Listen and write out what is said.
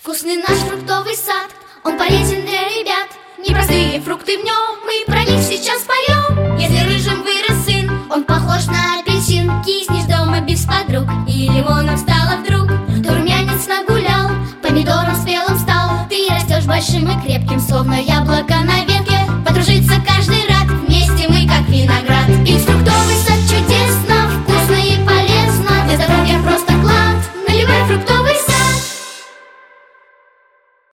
Вкусный наш фруктовый сад, он полезен для ребят. Непростые фрукты в нем, мы про них сейчас поем. Если рыжим вырос сын, он похож на апельсин. Киснешь дома без подруг, и лимоном стало вдруг. То румянец нагулял, помидором спелым стал. Ты растешь большим и крепким, словно яблоко на ветке. Подружиться каждый рад, вместе мы как виноград. Ведь фруктовый